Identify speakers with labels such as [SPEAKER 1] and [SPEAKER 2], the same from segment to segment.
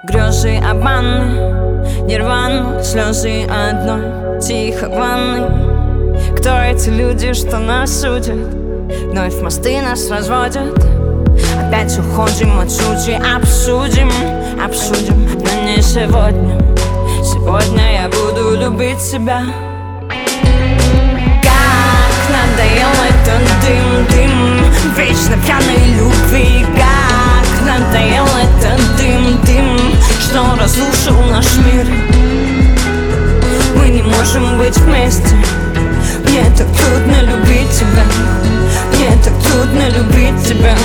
[SPEAKER 1] Грезы обманны, нирвану, слезы одной тихой ванны. Кто эти люди, что нас судят? Вновь мосты нас разводят. Опять уходим от сути, обсудим, но не сегодня. Сегодня я буду любить себя. Как надоел этот дым, вечно пьяной любви. Как надоел этот дым, что разрушил наш мир. Мы не можем быть вместе. Мне так трудно любить тебя. Мне так трудно любить тебя.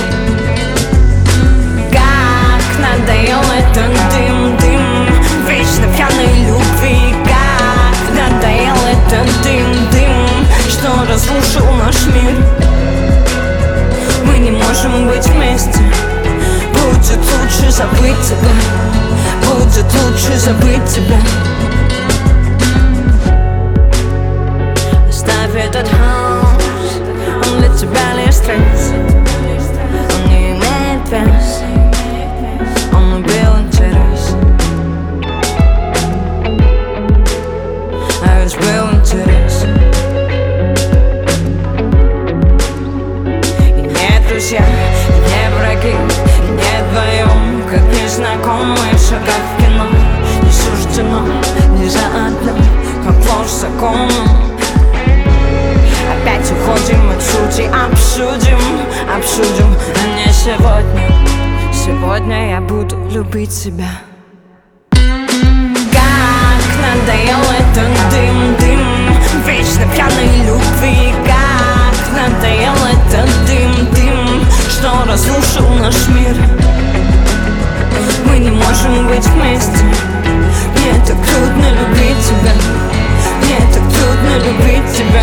[SPEAKER 1] Как надоел этот дым, вечно пьяной любви. Как надоел этот дым, что разрушил наш мир. Мы не можем быть вместе. Будет лучше забыть тебя. Будет лучше забыть тебя. Оставь этот хаос, он для тебя лишь стресс. Он не имеет вес, он убил интерес. А ведь был интерес. И не друзья, и не враги, и не вдвоем, как незнакомые шага в кино. Не суждено, не заодно, как ложь законом. Опять уходим от сути, обсудим, но не сегодня. Сегодня я буду любить себя. Как надоел этот дым, вечно пьяной любви. Как надоел этот дым, что разрушил наш мир. Мы не можем быть вместе. Мне так трудно любить тебя. Мне так трудно любить тебя.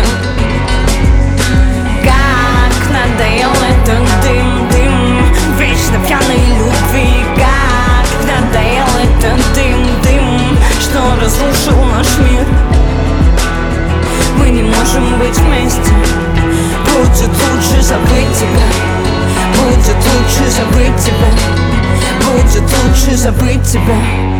[SPEAKER 1] Как надоел этот дым, вечно пьяной любви. Как надоел этот дым, что разрушил наш мир. Мы не можем быть вместе. Будет лучше забыть тебя. Будет лучше забыть тебя. Будет лучше забыть тебя.